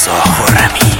رضا خرمی.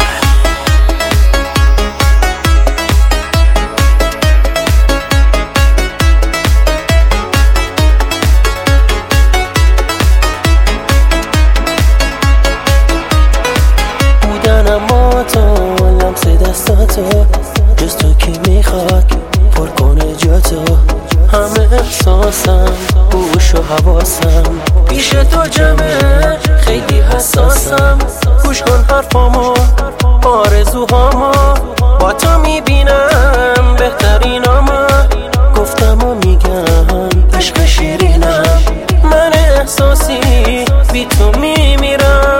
بودن اما تو لمس دستاتو جز تو کی میخواد پر کنه جاتو. همه احساسم هوش و حواسم پیش تو جمعه، خیلی حساسم. گوش کن حرفامو، آرزوهامو با تو میبینم بهترینامو. گفتم و میگم عشق شیرینم، من احساسی بی تو میمیرم.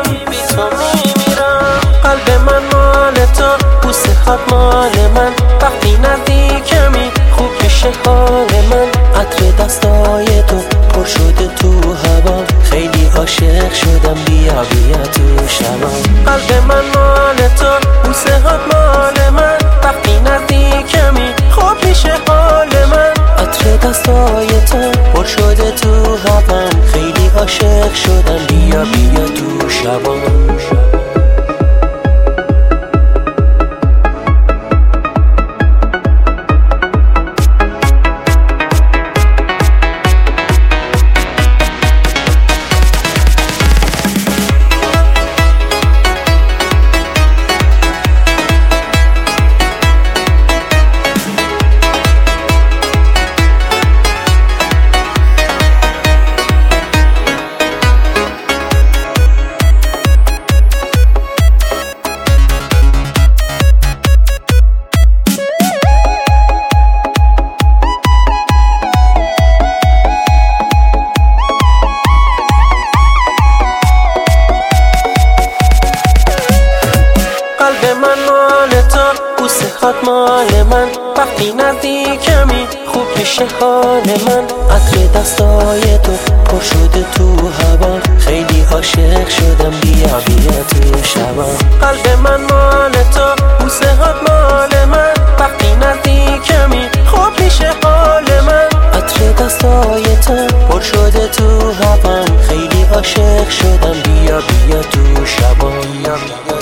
قلب من مال تو، بوسه‌هات مال من. وقتی نزدیکمی خوب میشه حال من. عطر دستای تو پر شده تو هوا، خیلی عاشق شدم. بیا بیا تو شبام. قلب من مال تو، بوسه‌هات مال من. وقتی نزدیکمی خوب میشه حال من. عطر دستای تو پر شده تو هوا، خیلی عاشق شدم. بیا بیا تو شبام. قلب من مال تو، بوسه‌هات مال من. وقتی نزدیکمی خوب میشه حال من. عطر دستای تو پر شده تو هوا، خیلی عاشق شدم. بیا بیا تو شبام. قلب من مال تو، بوسه‌هات مال من. وقتی نزدیکمی خوب میشه حال من. عطر دستای تو پر شده تو هوا، خیلی عاشق شدم. بیا بیا تو شبام.